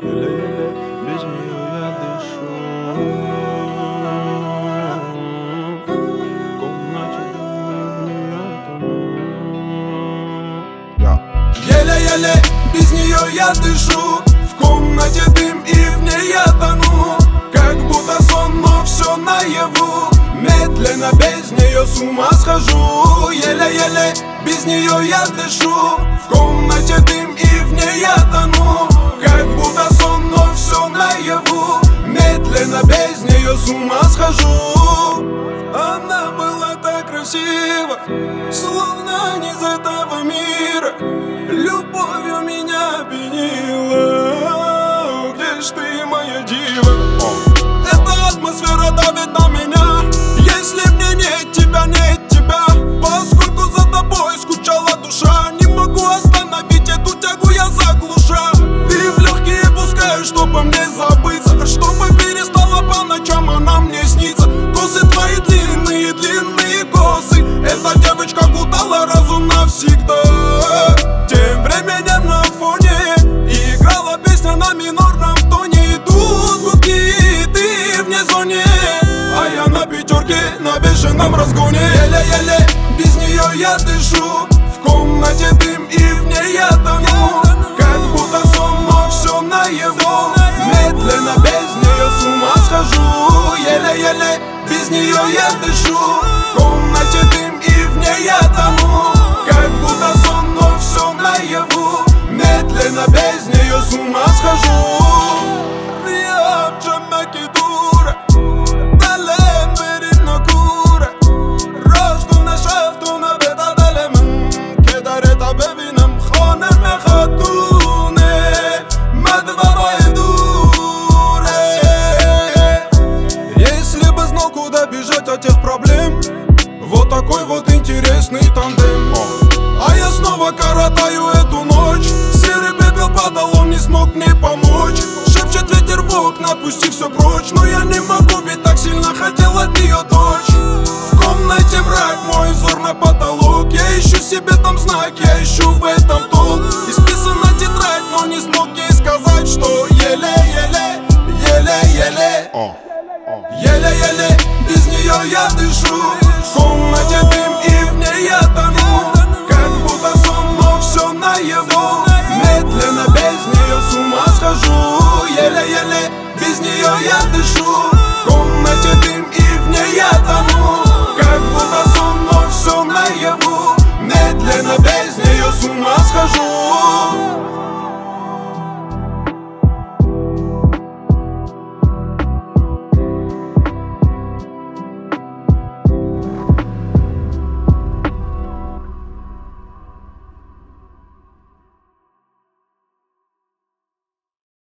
Еле-еле без нее я дышу. В комнате дым я тону. Еле-еле без нее я дышу. В комнате дым и в ней я тону. Как будто сон, но все наяву. Медленно без нее с ума схожу. Еле-еле без нее я дышу. В комнате дым и в ней я тону. Как будто сон, но все наяву. Медленно без нее с ума схожу. Она была так красива, словно не из этого мира. Любовью меня опьянила. Где ж ты, моя дива? Эта атмосфера давит на меня. Если мне нет тебя, нет тебя. Поскольку за тобой скучала душа, не могу остановить эту тягу, я заглуша. Ты в легкие пускаешь, чтобы мне забыться, чтобы перестала по ночам она мне снится. Косы твои длинные, длинные косы. Эта девочка кутала разум навсегда. Тем временем на фоне играла песня на минорном тоне. Идут гудки, ты вне зоне, а я на пятерке, на бешеном разгоне. Еле-еле без нее я дышу. В комнате дым и в ней я тону. Как будто сон, но все наяву. Медленно без нее с ума схожу. Еле-еле без нее я дышу. В комнате дым и в ней я тону. Как будто сон, но все наяву. Медленно без нее с ума схожу. Если бы знал, куда бежать от тех проблем, вот такой вот интересный тандем. А я снова коротаю эту ночь. Серый пепел падал, он не смог мне помочь. Шепчет ветер в окна, пусти все прочь. Но я не могу, ведь так сильно хотел от нее дочь. В комнате мрак, мой взор на потолок. Я ищу себе там знаки, я ищу в этом толк. Исписана тетрадь, но не смог ей сказать, что еле-еле, еле-еле. Еле-еле без нее я дышу. В комнате дым и в ней я тону. Как будто сон, но все наяву. Медленно без нее с ума схожу. Еле-еле без нее я дышу. В комнате дым и в ней я тону. Как будто сон, но все наяву. Медленно без нее с ума схожу.